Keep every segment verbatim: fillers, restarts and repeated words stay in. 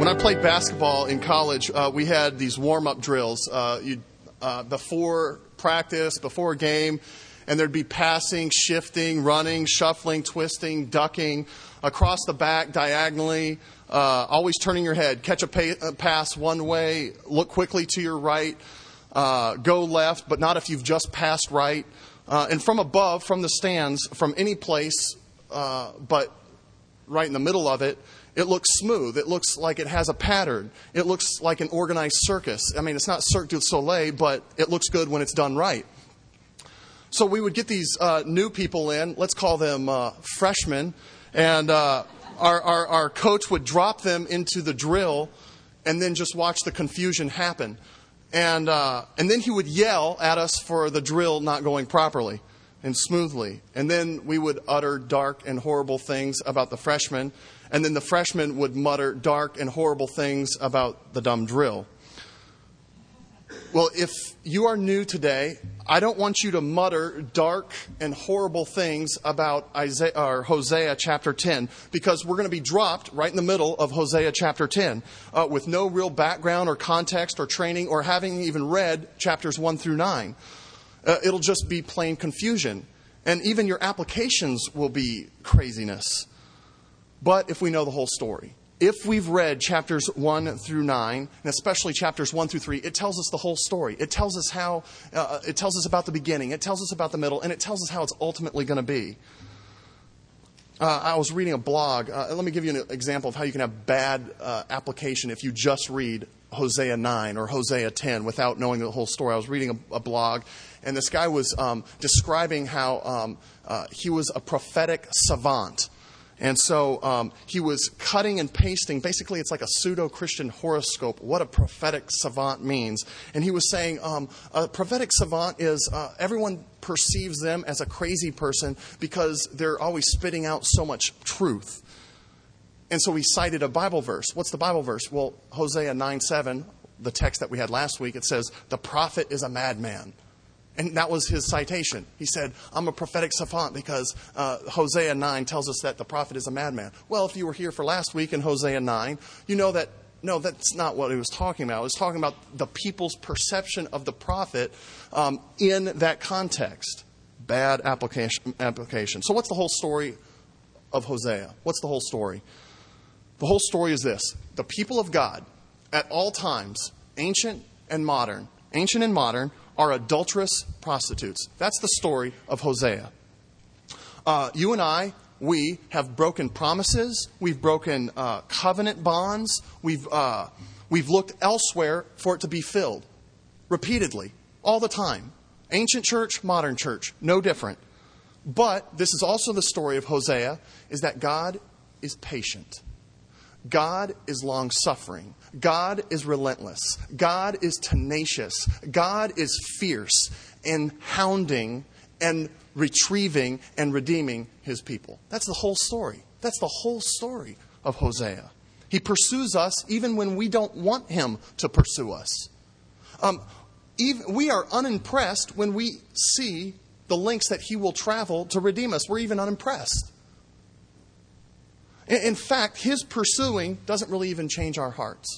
When I played basketball in college, uh, we had these warm-up drills uh, you'd, uh, before practice, before a game, and there'd be passing, shifting, running, shuffling, twisting, ducking, across the back, diagonally, uh, always turning your head, catch a, pay, a pass one way, look quickly to your right, uh, go left, but not if you've just passed right. Uh, and from above, from the stands, from any place, uh, but right in the middle of it, it looks smooth. It looks like it has a pattern. It looks like an organized circus. I mean, it's not Cirque du Soleil, but it looks good when it's done right. So we would get these uh, new people in. Let's call them uh, freshmen. And uh, our, our, our coach would drop them into the drill and then just watch the confusion happen. And, uh, and then he would yell at us for the drill not going properly and smoothly. And then we would utter dark and horrible things about the freshmen. And then the freshmen would mutter dark and horrible things about the dumb drill. Well, if you are new today, I don't want you to mutter dark and horrible things about Isaiah, or Hosea chapter ten, because we're going to be dropped right in the middle of Hosea chapter ten uh, with no real background or context or training or having even read chapters one through nine. Uh, it'll just be plain confusion. And even your applications will be craziness. But if we know the whole story, if we've read chapters one through nine, and especially chapters one through three, it tells us the whole story. It tells us how, uh, it tells us about the beginning, it tells us about the middle, and it tells us how it's ultimately going to be. Uh, I was reading a blog. Uh, let me give you an example of how you can have bad uh, application if you just read Hosea nine or Hosea ten without knowing the whole story. I was reading a, a blog, and this guy was um, describing how um, uh, he was a prophetic savant. And so um, he was cutting and pasting. Basically, it's like a pseudo-Christian horoscope, what a prophetic savant means. And he was saying um, a prophetic savant is uh, everyone perceives them as a crazy person because they're always spitting out so much truth. And so he cited a Bible verse. What's the Bible verse? Well, Hosea nine seven, the text that we had last week, it says, the prophet is a madman. And that was his citation. He said, I'm a prophetic savant because uh, Hosea nine tells us that the prophet is a madman. Well, if you were here for last week in Hosea nine, you know that, no, that's not what he was talking about. He was talking about the people's perception of the prophet um, in that context. Bad application, application. So what's the whole story of Hosea? What's the whole story? The whole story is this. The people of God, at all times, ancient and modern, ancient and modern, are adulterous prostitutes. That's the story of Hosea. Uh, you and I, we have broken promises. We've broken uh, covenant bonds. We've uh, we've looked elsewhere for it to be filled. Repeatedly. All the time. Ancient church, modern church. No different. But this is also the story of Hosea, is that God is patient. God is long-suffering. God is relentless. God is tenacious. God is fierce in hounding and retrieving and redeeming his people. That's the whole story. That's the whole story of Hosea. He pursues us even when we don't want him to pursue us. Um, even, we are unimpressed when we see the lengths that he will travel to redeem us. We're even unimpressed. In fact, his pursuing doesn't really even change our hearts.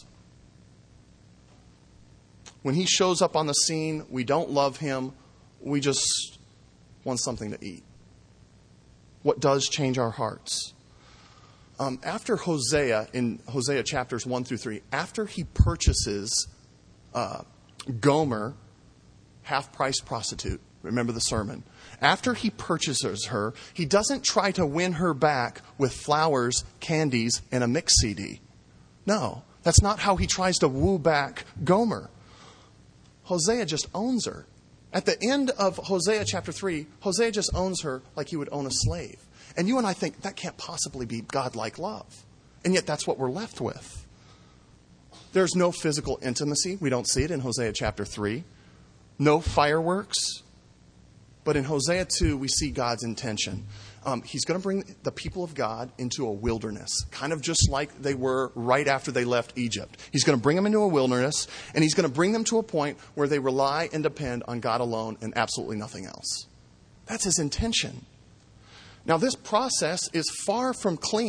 When he shows up on the scene, we don't love him. We just want something to eat. What does change our hearts? Um, after Hosea, in Hosea chapters one through three, after he purchases uh, Gomer, half-price prostitute, remember the sermon. After he purchases her, he doesn't try to win her back with flowers, candies, and a mix C D. No, that's not how he tries to woo back Gomer. Hosea just owns her. At the end of Hosea chapter three, Hosea just owns her like he would own a slave. And you and I think that can't possibly be God-like love. And yet that's what we're left with. There's no physical intimacy. We don't see it in Hosea chapter three. No fireworks. But in Hosea two, we see God's intention. Um, he's going to bring the people of God into a wilderness, kind of just like they were right after they left Egypt. He's going to bring them into a wilderness, and he's going to bring them to a point where they rely and depend on God alone and absolutely nothing else. That's his intention. Now, this process is far from clean,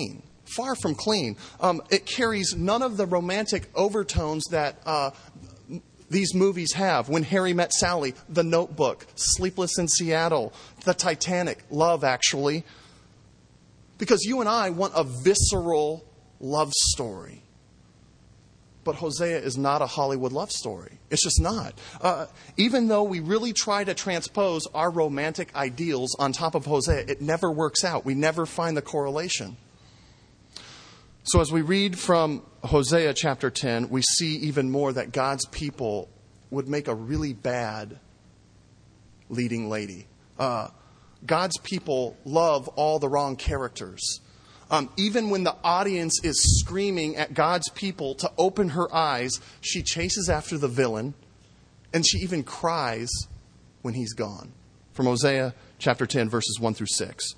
Far from clean. Um, it carries none of the romantic overtones that uh, these movies have. When Harry Met Sally, The Notebook, Sleepless in Seattle, The Titanic, Love Actually. Because you and I want a visceral love story. But Hosea is not a Hollywood love story. It's just not. Uh, even though we really try to transpose our romantic ideals on top of Hosea, it never works out. We never find the correlation. So as we read from Hosea chapter ten, we see even more that God's people would make a really bad leading lady. Uh, God's people love all the wrong characters. Um, even when the audience is screaming at God's people to open her eyes, she chases after the villain, and she even cries when he's gone. From Hosea chapter ten, verses one through six.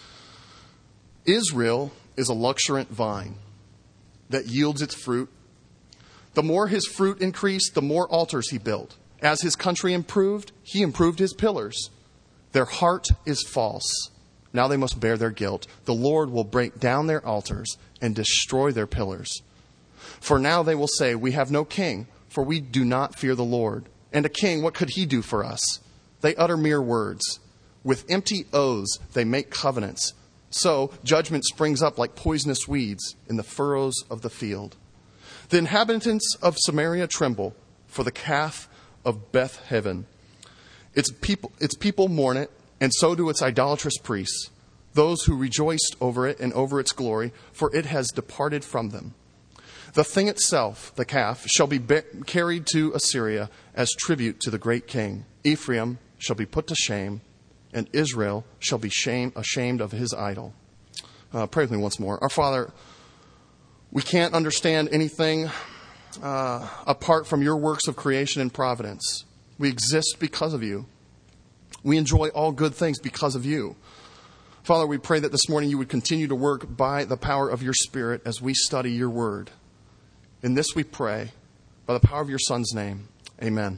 Israel is a luxuriant vine that yields its fruit. The more his fruit increased, the more altars he built. As his country improved, he improved his pillars. Their heart is false. Now they must bear their guilt. The Lord will break down their altars and destroy their pillars. For now they will say, we have no king, for we do not fear the Lord. And a king, what could he do for us? They utter mere words. With empty oaths they make covenants. So judgment springs up like poisonous weeds in the furrows of the field. The inhabitants of Samaria tremble for the calf of Beth-Heaven. Its people, its people mourn it, and so do its idolatrous priests, those who rejoiced over it and over its glory, for it has departed from them. The thing itself, the calf, shall be be- carried to Assyria as tribute to the great king. Ephraim shall be put to shame, and Israel shall be shame, ashamed of his idol. Uh, pray with me once more. Our Father, we can't understand anything uh, apart from your works of creation and providence. We exist because of you. We enjoy all good things because of you. Father, we pray that this morning you would continue to work by the power of your Spirit as we study your word. In this we pray, by the power of your Son's name. Amen.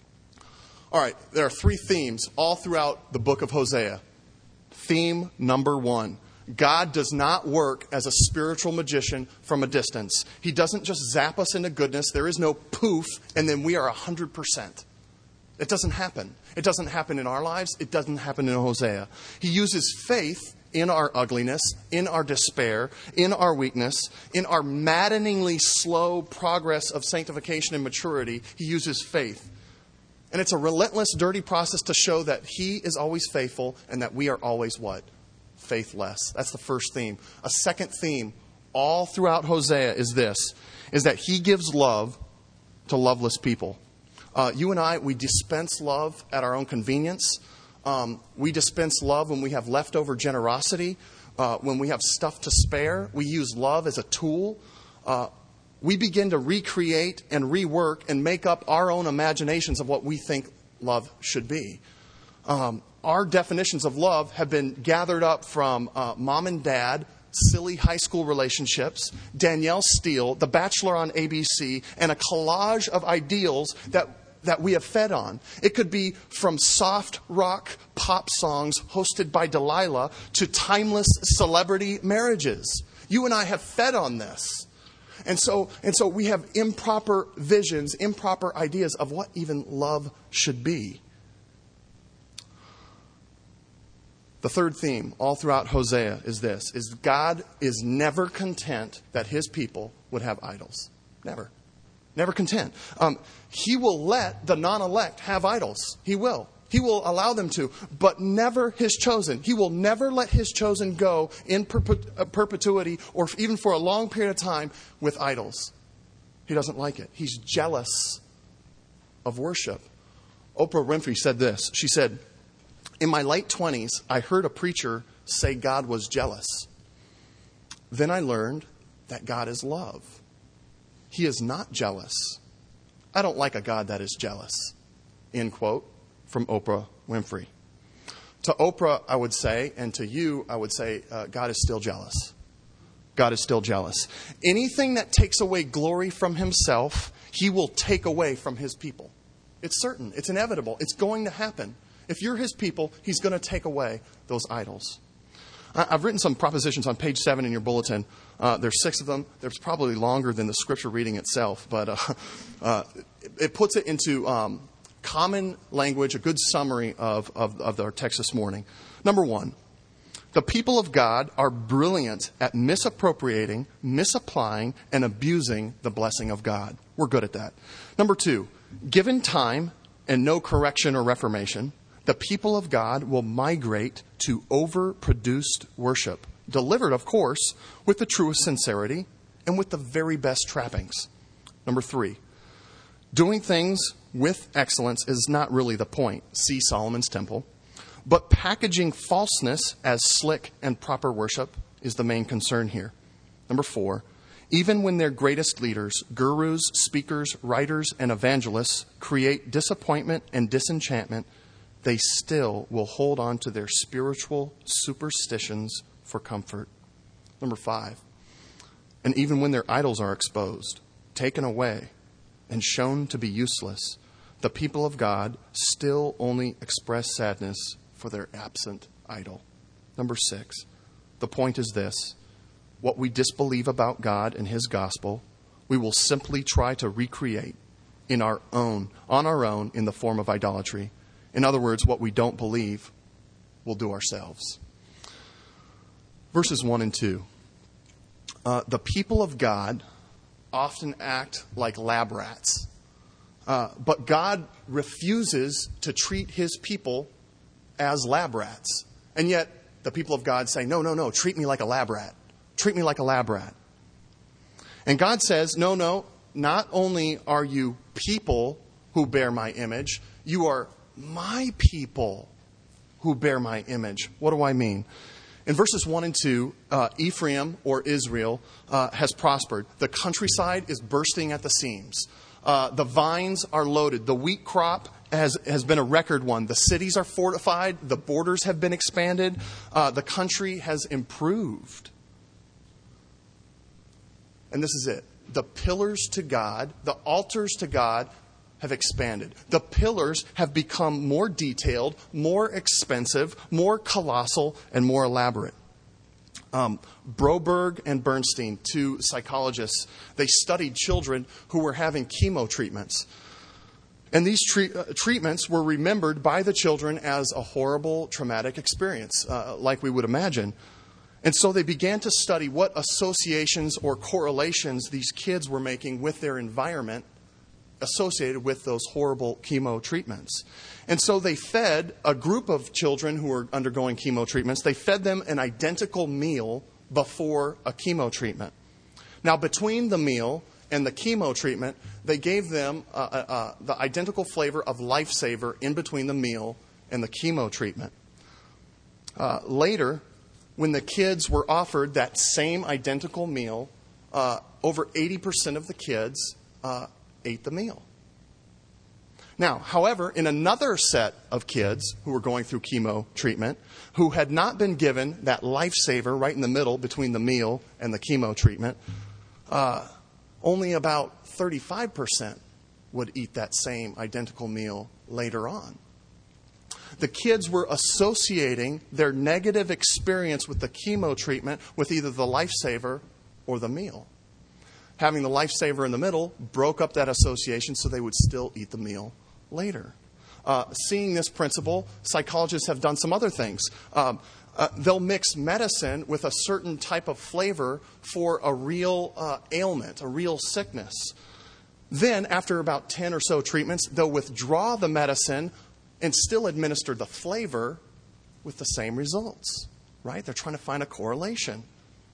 All right, there are three themes all throughout the book of Hosea. Theme number one. God does not work as a spiritual magician from a distance. He doesn't just zap us into goodness. There is no poof, and then we are one hundred percent. It doesn't happen. It doesn't happen in our lives. It doesn't happen in Hosea. He uses faith in our ugliness, in our despair, in our weakness, in our maddeningly slow progress of sanctification and maturity. He uses faith. And it's a relentless, dirty process to show that he is always faithful and that we are always what? Faithless. That's the first theme. A second theme all throughout Hosea is this, is that he gives love to loveless people. Uh, you and I, we dispense love at our own convenience. Um, we dispense love when we have leftover generosity. Uh, when we have stuff to spare, we use love as a tool. Uh, we begin to recreate and rework and make up our own imaginations of what we think love should be. Um, our definitions of love have been gathered up from uh, mom and dad, silly high school relationships, Danielle Steele, The Bachelor on A B C, and a collage of ideals that that we have fed on. It could be from soft rock pop songs hosted by Delilah to timeless celebrity marriages. You and I have fed on this. And so, and so we have improper visions, improper ideas of what even love should be. The third theme all throughout Hosea is this, is God is never content that his people would have idols. Never. Never content. Um, he will let the non-elect have idols. He will. He will allow them to, but never his chosen. He will never let his chosen go in perpet- perpetuity or even for a long period of time with idols. He doesn't like it. He's jealous of worship. Oprah Winfrey said this. She said, in my late twenties, I heard a preacher say God was jealous. Then I learned that God is love. He is not jealous. I don't like a God that is jealous. End quote from Oprah Winfrey. To Oprah, I would say, and to you, I would say, uh, God is still jealous. God is still jealous. Anything that takes away glory from himself, he will take away from his people. It's certain. It's inevitable. It's going to happen. If you're his people, he's going to take away those idols. I've written some propositions on page seven in your bulletin. Uh, there's six of them. There's probably longer than the scripture reading itself, but uh, uh, it puts it into um, common language, a good summary of, of, of our text this morning. Number one, the people of God are brilliant at misappropriating, misapplying, and abusing the blessing of God. We're good at that. Number two, given time and no correction or reformation, the people of God will migrate to overproduced worship, delivered, of course, with the truest sincerity and with the very best trappings. Number three, doing things with excellence is not really the point. See Solomon's Temple. But packaging falseness as slick and proper worship is the main concern here. Number four, even when their greatest leaders, gurus, speakers, writers, and evangelists create disappointment and disenchantment, they still will hold on to their spiritual superstitions for comfort. Number five, and even when their idols are exposed, taken away, and shown to be useless, the people of God still only express sadness for their absent idol. Number six, the point is this. What we disbelieve about God and His gospel, we will simply try to recreate in our own, on our own, in the form of idolatry. In other words, what we don't believe, we'll do ourselves. Verses one and two. Uh, the people of God often act like lab rats. Uh, but God refuses to treat His people as lab rats. And yet, the people of God say, no, no, no, treat me like a lab rat. Treat me like a lab rat. And God says, no, no, not only are you people who bear my image, you are my people who bear my image. What do I mean? In verses one and two, uh, Ephraim, or Israel, uh, has prospered. The countryside is bursting at the seams. Uh, the vines are loaded. The wheat crop has, has been a record one. The cities are fortified. The borders have been expanded. Uh, the country has improved. And this is it. The pillars to God, the altars to God, have expanded. The pillars have become more detailed, more expensive, more colossal, and more elaborate. Um, Broberg and Bernstein, two psychologists, they studied children who were having chemo treatments. And these tre- uh, treatments were remembered by the children as a horrible, traumatic experience, uh, like we would imagine. And so they began to study what associations or correlations these kids were making with their environment associated with those horrible chemo treatments. And so they fed a group of children who were undergoing chemo treatments, they fed them an identical meal before a chemo treatment. Now, between the meal and the chemo treatment, they gave them uh, uh, the identical flavor of Lifesaver in between the meal and the chemo treatment. Uh, later, when the kids were offered that same identical meal, uh, over eighty percent of the kids uh, ate the meal. Now, however, in another set of kids who were going through chemo treatment, who had not been given that Lifesaver right in the middle between the meal and the chemo treatment, uh, only about thirty-five percent would eat that same identical meal later on. The kids were associating their negative experience with the chemo treatment with either the Lifesaver or the meal. Having the Lifesaver in the middle broke up that association so they would still eat the meal later. Uh, seeing this principle, psychologists have done some other things. Um, uh, they'll mix medicine with a certain type of flavor for a real uh, ailment, a real sickness. Then, after about ten or so treatments, they'll withdraw the medicine and still administer the flavor with the same results. Right? They're trying to find a correlation.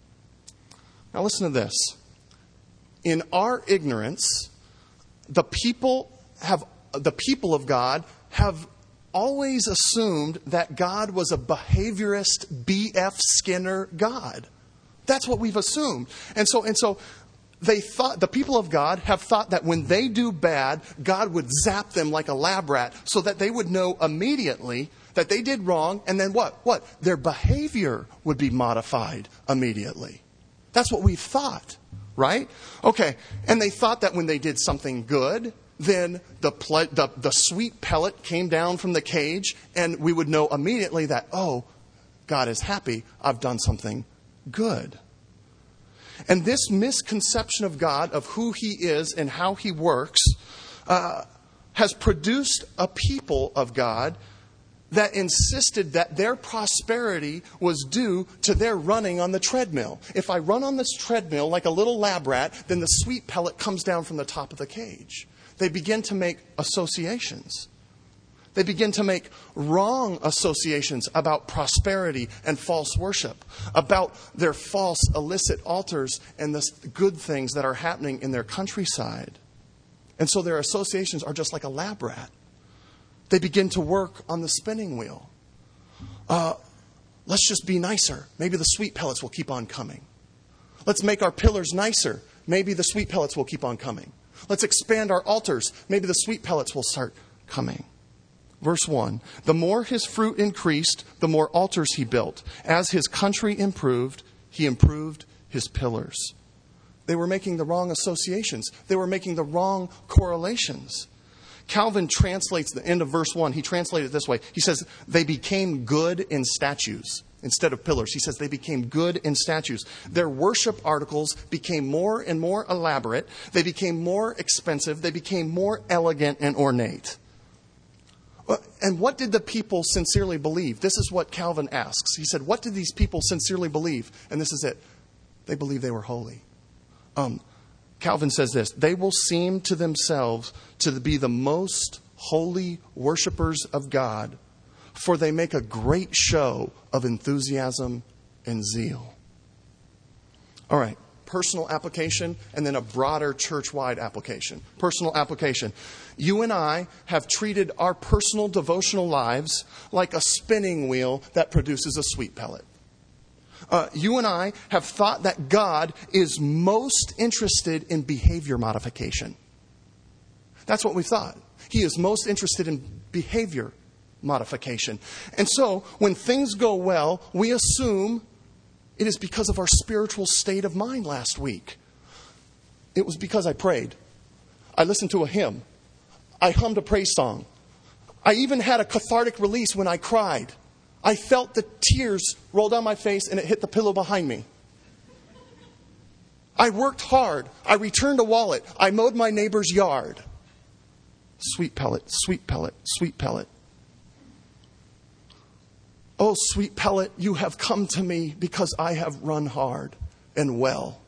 Now listen to this. In our ignorance, the people have the people of God have always assumed that God was a behaviorist, B F Skinner God. That's what we've assumed. And so and so they thought the people of God have thought that when they do bad, God would zap them like a lab rat so that they would know immediately that they did wrong, and then what? What? Their behavior would be modified immediately. That's what we've thought. Right? Okay. And they thought that when they did something good, then the, ple- the the sweet pellet came down from the cage, and we would know immediately that, oh, God is happy. I've done something good. And this misconception of God, of who he is and how he works, uh, has produced a people of God that insisted that their prosperity was due to their running on the treadmill. If I run on this treadmill like a little lab rat, then the sweet pellet comes down from the top of the cage. They begin to make associations. They begin to make wrong associations about prosperity and false worship, about their false illicit altars and the good things that are happening in their countryside. And so their associations are just like a lab rat. They begin to work on the spinning wheel. Uh, let's just be nicer. Maybe the sweet pellets will keep on coming. Let's make our pillars nicer. Maybe the sweet pellets will keep on coming. Let's expand our altars. Maybe the sweet pellets will start coming. Verse one, the more his fruit increased, the more altars he built. As his country improved, he improved his pillars. They were making the wrong associations. They were making the wrong correlations. Calvin translates the end of verse one. He translated it this way. He says, they became good in statues instead of pillars. He says they became good in statues. Their worship articles became more and more elaborate. They became more expensive. They became more elegant and ornate. And what did the people sincerely believe? This is what Calvin asks. He said, what did these people sincerely believe? And this is it. They believed they were holy. Um, Calvin says this, they will seem to themselves to be the most holy worshipers of God, for they make a great show of enthusiasm and zeal. All right, personal application and then a broader church-wide application. Personal application. You and I have treated our personal devotional lives like a spinning wheel that produces a sweet pellet. Uh, you and I have thought that God is most interested in behavior modification. That's what we thought. He is most interested in behavior modification. And so, when things go well, we assume it is because of our spiritual state of mind last week. It was because I prayed. I listened to a hymn. I hummed a praise song. I even had a cathartic release when I cried. I felt the tears roll down my face and it hit the pillow behind me. I worked hard. I returned a wallet. I mowed my neighbor's yard. Sweet pellet, sweet pellet, sweet pellet. Oh, sweet pellet, you have come to me because I have run hard and well.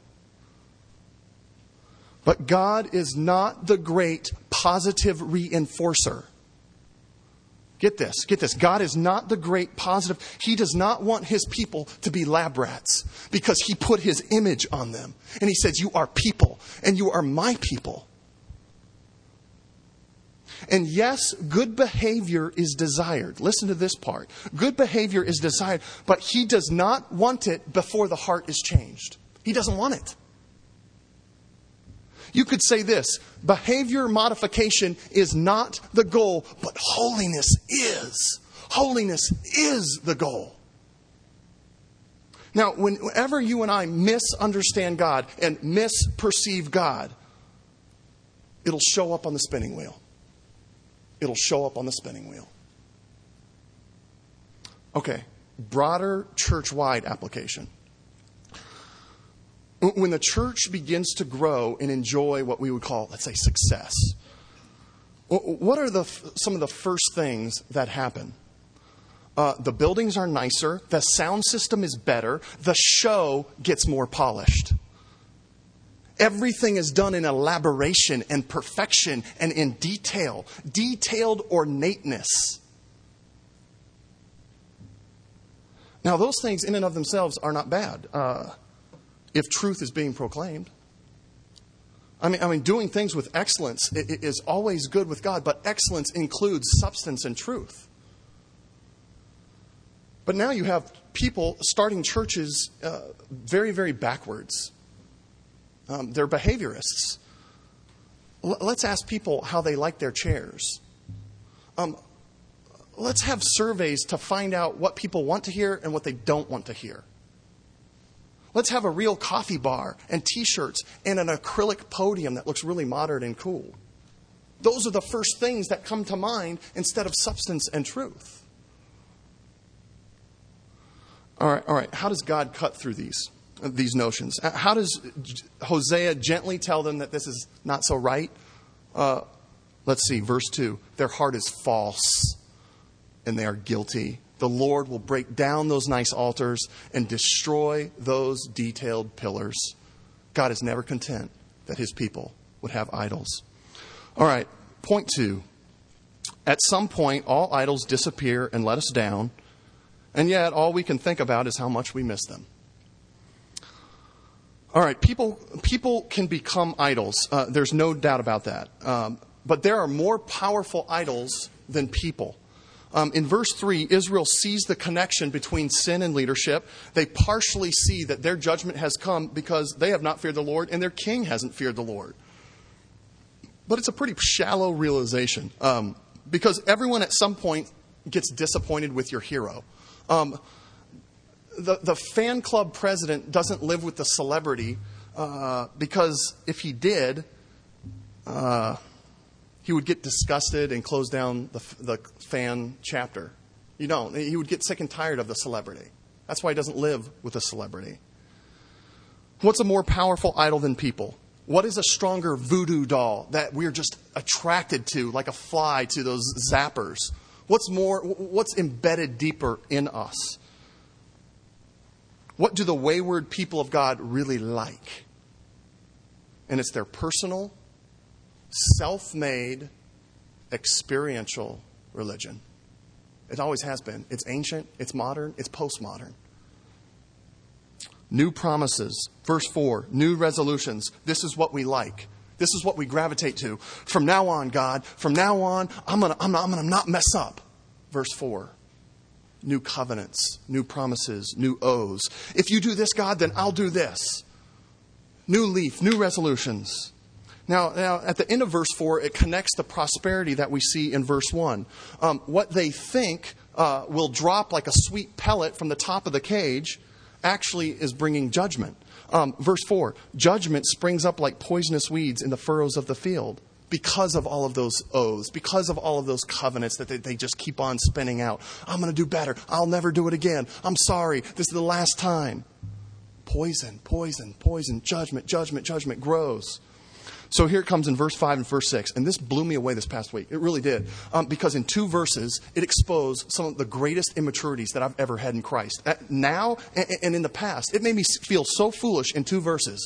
But God is not the great positive reinforcer. Get this, get this. God is not the great positive. He does not want his people to be lab rats because he put his image on them. And he says, you are people and you are my people. And yes, good behavior is desired. Listen to this part. Good behavior is desired, but he does not want it before the heart is changed. He doesn't want it. You could say this, behavior modification is not the goal, but holiness is. Holiness is the goal. Now, whenever you and I misunderstand God and misperceive God, it'll show up on the spinning wheel. It'll show up on the spinning wheel. Okay, broader church-wide application. When the church begins to grow and enjoy what we would call, let's say, success, what are the some of the first things that happen? Uh, the buildings are nicer. The sound system is better. The show gets more polished. Everything is done in elaboration and perfection and in detail. Detailed ornateness. Now, those things in and of themselves are not bad. Uh, if truth is being proclaimed. I mean, I mean, doing things with excellence is always good with God, but excellence includes substance and truth. But now you have people starting churches uh, very, very backwards. Um, they're behaviorists. L- let's ask people how they like their chairs. Um, let's have surveys to find out what people want to hear and what they don't want to hear. Let's have a real coffee bar and T-shirts and an acrylic podium that looks really modern and cool. Those are the first things that come to mind instead of substance and truth. All right, all right. How does God cut through these, these notions? How does Hosea gently tell them that this is not so right? Uh, let's see, verse two. Their heart is false, and they are guilty. The Lord will break down those nice altars and destroy those detailed pillars. God is never content that his people would have idols. All right, point two. At some point, all idols disappear and let us down, and yet all we can think about is how much we miss them. All right, people people can become idols. Uh, there's no doubt about that. Um, but there are more powerful idols than people. Um, in verse three, Israel sees the connection between sin and leadership. They partially see that their judgment has come because they have not feared the Lord and their king hasn't feared the Lord. But it's a pretty shallow realization um, because everyone at some point gets disappointed with your hero. Um, the, the fan club president doesn't live with the celebrity uh, because if he did... Uh, he would get disgusted and close down the, the fan chapter. You don't. He would get sick and tired of the celebrity. That's why he doesn't live with a celebrity. What's a more powerful idol than people? What is a stronger voodoo doll that we're just attracted to, like a fly to those zappers? What's more? What's embedded deeper in us? What do the wayward people of God really like? And it's their personal, self-made, experiential religion. It always has been. It's ancient, it's modern, it's postmodern. New promises. Verse four, new resolutions. This is what we like. This is what we gravitate to. From now on, God, from now on, I'm going to I'm I'm gonna not mess up. Verse four, new covenants, new promises, new oaths. If you do this, God, then I'll do this. New leaf, new resolutions. Now, now, at the end of verse four, it connects the prosperity that we see in verse one. Um, what they think uh, will drop like a sweet pellet from the top of the cage actually is bringing judgment. Um, verse four, judgment springs up like poisonous weeds in the furrows of the field because of all of those oaths, because of all of those covenants that they, they just keep on spinning out. I'm going to do better. I'll never do it again. I'm sorry. This is the last time. Poison, poison, poison, judgment, judgment, judgment grows. So here it comes in verse five and verse six. And this blew me away this past week. It really did. Um, because in two verses, it exposed some of the greatest immaturities that I've ever had in Christ. At now and, and in the past. It made me feel so foolish in two verses.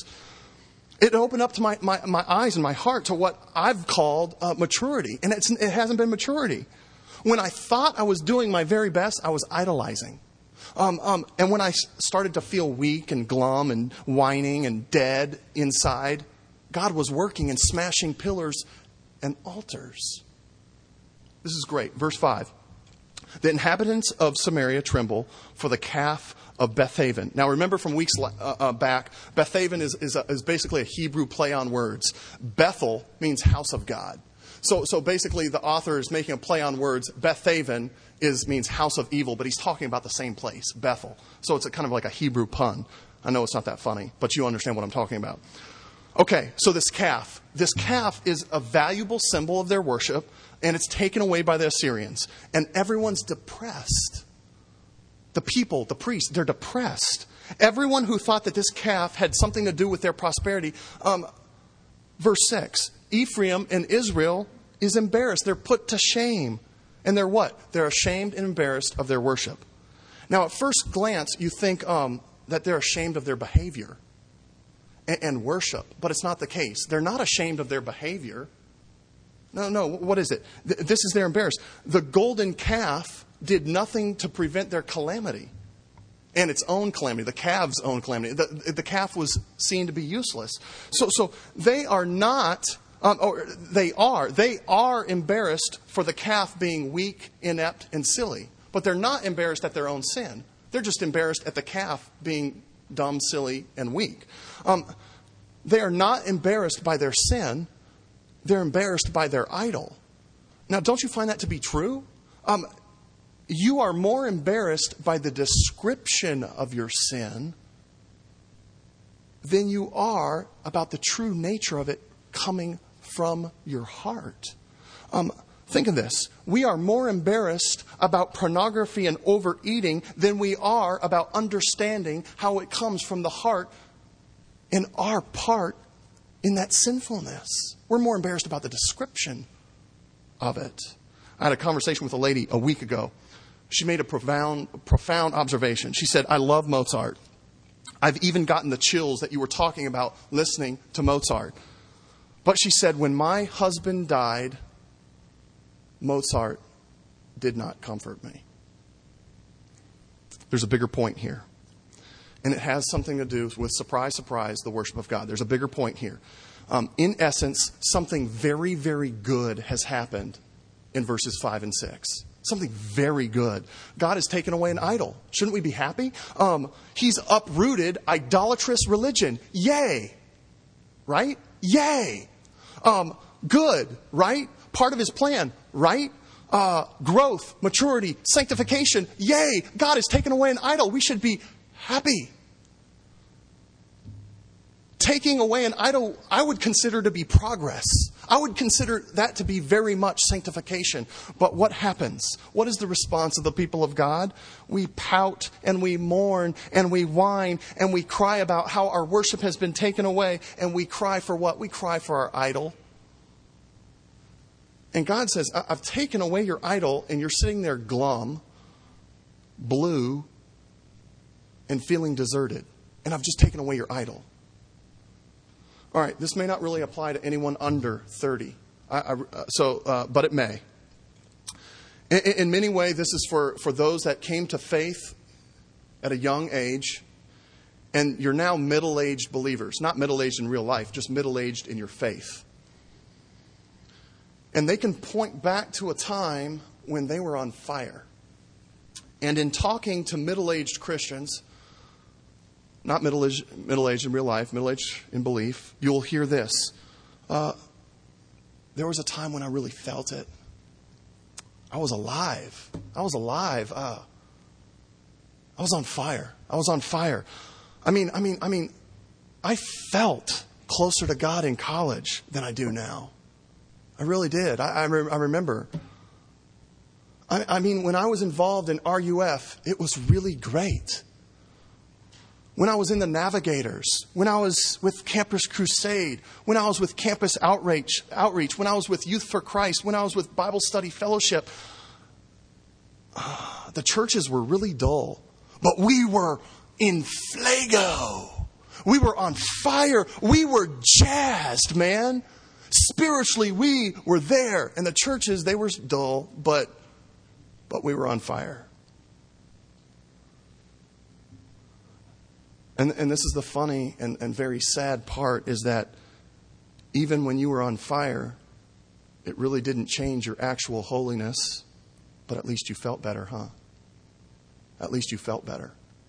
It opened up to my, my, my eyes and my heart to what I've called uh, maturity. And it's, it hasn't been maturity. When I thought I was doing my very best, I was idolizing. Um, um, and when I started to feel weak and glum and whining and dead inside, God was working and smashing pillars and altars. This is great. Verse five. The inhabitants of Samaria tremble for the calf of Bethaven. Now remember from weeks uh, uh, back, Bethaven is, is, a, is basically a Hebrew play on words. Bethel means house of God. So, so basically the author is making a play on words. Bethaven is, means house of evil, but he's talking about the same place, Bethel. So it's a kind of like a Hebrew pun. I know it's not that funny, but you understand what I'm talking about. Okay, so this calf. This calf is a valuable symbol of their worship, and it's taken away by the Assyrians. And everyone's depressed. The people, the priests, they're depressed. Everyone who thought that this calf had something to do with their prosperity. Um, verse six, Ephraim and Israel is embarrassed. They're put to shame. And they're what? They're ashamed and embarrassed of their worship. Now, at first glance, you think um, that they're ashamed of their behavior and worship, but it's not the case. They're not ashamed of their behavior. No, no, what is it? This is their embarrassed. The golden calf did nothing to prevent their calamity and its own calamity, the calf's own calamity. The, the calf was seen to be useless. So, so they are not, um, or they are, they are embarrassed for the calf being weak, inept, and silly, but they're not embarrassed at their own sin. They're just embarrassed at the calf being dumb, silly, and weak. Um, they are not embarrassed by their sin. They're embarrassed by their idol. Now, don't you find that to be true? Um, you are more embarrassed by the description of your sin than you are about the true nature of it coming from your heart. Um, Think of this. We are more embarrassed about pornography and overeating than we are about understanding how it comes from the heart and our part in that sinfulness. We're more embarrassed about the description of it. I had a conversation with a lady a week ago. She made a profound, profound observation. She said, I love Mozart. I've even gotten the chills that you were talking about listening to Mozart. But she said, when my husband died, Mozart did not comfort me. There's a bigger point here. And it has something to do with, surprise, surprise, the worship of God. There's a bigger point here. Um, in essence, something very, very good has happened in verses five and six. Something very good. God has taken away an idol. Shouldn't we be happy? Um, he's uprooted idolatrous religion. Yay. Right? Yay. Um, good. Right? Part of his plan. Right? Uh, growth, maturity, sanctification. Yay. God has taken away an idol. We should be happy. Taking away an idol, I would consider to be progress. I would consider that to be very much sanctification. But what happens? What is the response of the people of God? We pout and we mourn and we whine and we cry about how our worship has been taken away. And we cry for what? We cry for our idol. And God says, I've taken away your idol, and you're sitting there glum, blue, and feeling deserted. And I've just taken away your idol. All right, this may not really apply to anyone under thirty, I, I, so, uh, but it may. In, in many ways, this is for, for those that came to faith at a young age, and you're now middle-aged believers. Not middle-aged in real life, just middle-aged in your faith. And they can point back to a time when they were on fire. And in talking to middle-aged Christians, not middle-aged, middle-aged in real life, middle-aged in belief, you'll hear this. Uh, there was a time when I really felt it. I was alive. I was alive. Uh, I was on fire. I was on fire. I mean, I mean, I mean, I felt closer to God in college than I do now. I really did. I, I, re- I remember. I, I mean, when I was involved in R U F, it was really great. When I was in the Navigators, when I was with Campus Crusade, when I was with Campus Outreach, outreach, when I was with Youth for Christ, when I was with Bible Study Fellowship, uh, the churches were really dull. But we were in flago. We were on fire. We were jazzed, man. Spiritually, we were there. And the churches, they were dull, but, but we were on fire. And, and this is the funny and, and very sad part, is that even when you were on fire, it really didn't change your actual holiness, but at least you felt better, huh? At least you felt better.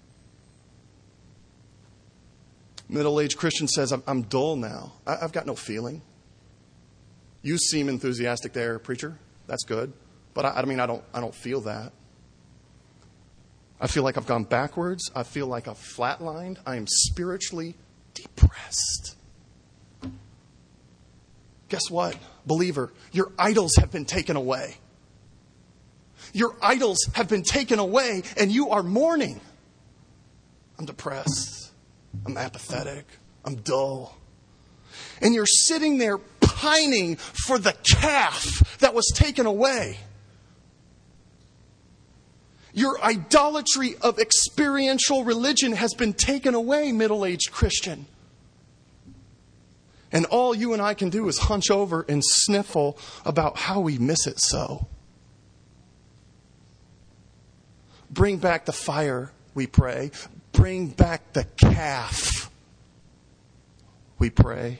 Middle-aged Christian says, I'm, I'm dull now. I, I've got no feeling. You seem enthusiastic there, preacher. That's good. But I, I mean, I don't, I don't feel that. I feel like I've gone backwards. I feel like I've flatlined. I am spiritually depressed. Guess what, believer? Your idols have been taken away. Your idols have been taken away, and you are mourning. I'm depressed. I'm apathetic. I'm dull. And you're sitting there pining for the calf that was taken away. Your idolatry of experiential religion has been taken away, middle-aged Christian. And all you and I can do is hunch over and sniffle about how we miss it so. Bring back the fire, we pray. Bring back the calf, we pray.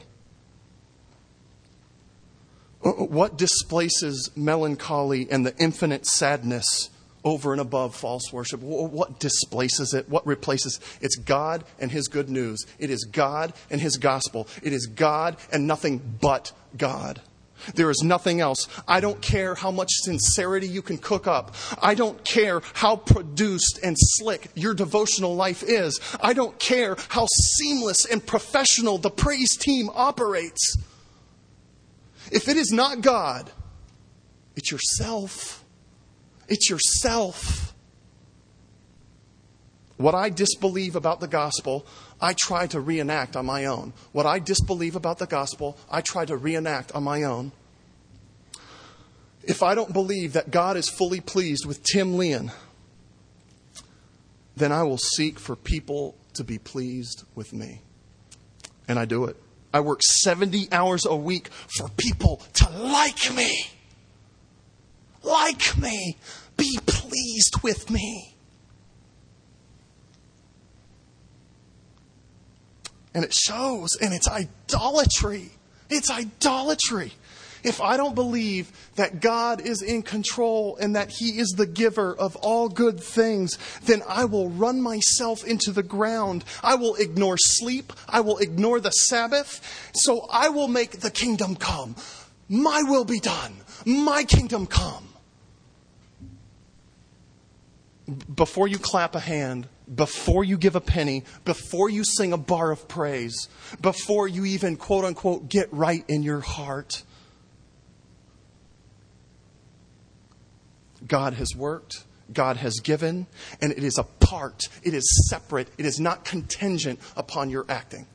What displaces melancholy and the infinite sadness over and above false worship? What displaces it? What replaces? It's God and His good news. It is God and His gospel. It is God and nothing but God. There is nothing else. I don't care how much sincerity you can cook up. I don't care how produced and slick your devotional life is. I don't care how seamless and professional the praise team operates. If it is not God It's yourself. It's yourself. What I disbelieve about the gospel, I try to reenact on my own. What I disbelieve about the gospel, I try to reenact on my own. If I don't believe that God is fully pleased with Tim Leon, then I will seek for people to be pleased with me. And I do it. I work seventy hours a week for people to like me. Like me. Be pleased with me. And it shows, and it's idolatry. It's idolatry. If I don't believe that God is in control and that He is the giver of all good things, then I will run myself into the ground. I will ignore sleep. I will ignore the Sabbath. So I will make the kingdom come. My will be done. My kingdom come. Before you clap a hand, before you give a penny, before you sing a bar of praise, before you even, quote unquote, get right in your heart, God has worked, God has given, and it is a part, it is separate, it is not contingent upon your acting.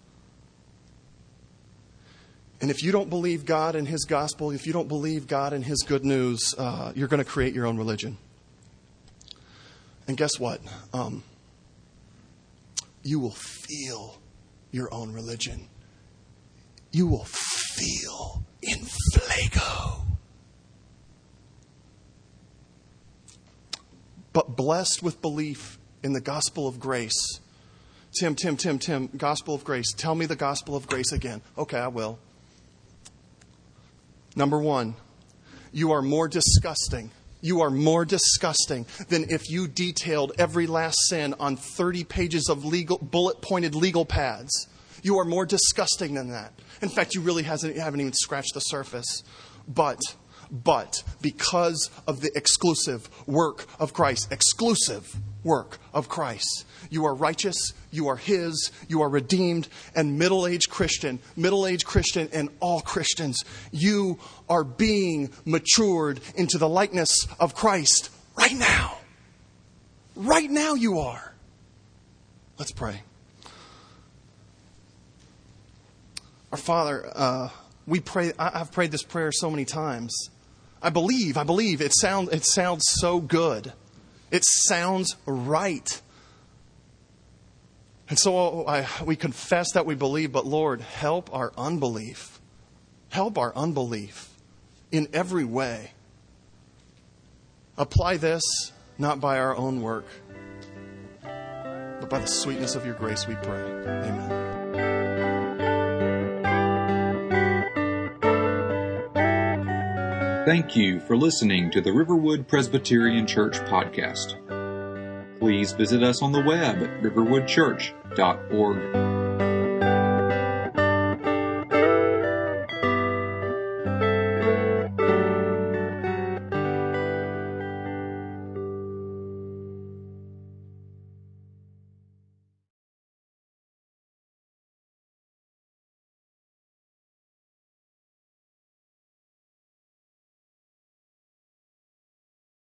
And if you don't believe God and His gospel, if you don't believe God and His good news, uh, you're going to create your own religion. And guess what? Um, you will feel your own religion. You will feel inflago. But blessed with belief in the gospel of grace. Tim, Tim, Tim, Tim, gospel of grace. Tell me the gospel of grace again. Okay, I will. Number one, you are more disgusting. You are more disgusting than if you detailed every last sin on thirty pages of legal, bullet-pointed legal pads. You are more disgusting than that. In fact, you really hasn't, haven't even scratched the surface. But, but, because of the exclusive work of Christ, exclusive work of Christ, you are righteous, you are His, you are redeemed, and middle-aged Christian, middle-aged Christian and all Christians, you are being matured into the likeness of Christ right now. Right now you are. Let's pray. Our Father, uh, we pray. I, I've prayed this prayer so many times. I believe, I believe it sounds, it sounds so good. It sounds right. And so I, we confess that we believe, but Lord, help our unbelief. Help our unbelief in every way. Apply this not by our own work, but by the sweetness of your grace, we pray. Amen. Thank you for listening to the Riverwood Presbyterian Church podcast. Please visit us on the web at riverwood church dot org.